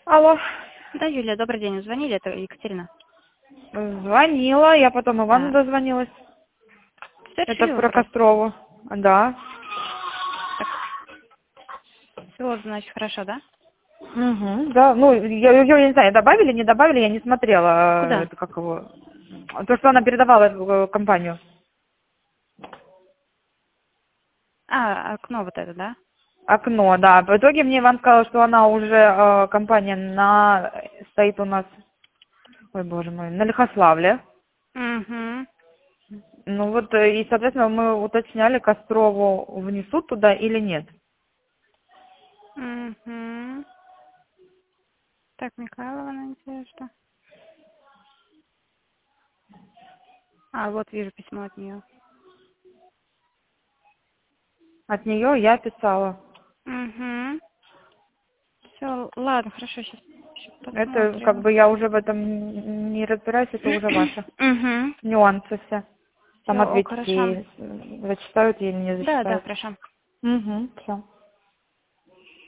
Алло. Да, Юлия, добрый день. Звонили, это Екатерина. Звонила, я потом Ивану дозвонилась. Все Это решили про вопрос? Кострову. Да. Все, значит, хорошо, да? Угу, да, ну, я не знаю, добавили, не добавили, я не смотрела, Куда? это как его, то, что она передавала в компанию. Окно вот это, да? Окно, да. В итоге мне Иван сказал, что она уже, компания стоит у нас, ой, боже мой, на Лихославле. Угу. Ну вот, и, соответственно, мы уточняли, Кострову внесут туда или нет. Угу. Так, Михайлова, Надежда. Вот вижу письмо от нее. От нее я писала. Угу. Все, ладно, хорошо, сейчас Это, как посмотрим. бы, я уже в этом не разбираюсь, это уже ваши Угу. нюансы все. Там Все, ответить хорошо. ей, зачитают ей или не Да, зачитают. хорошо. Угу, все.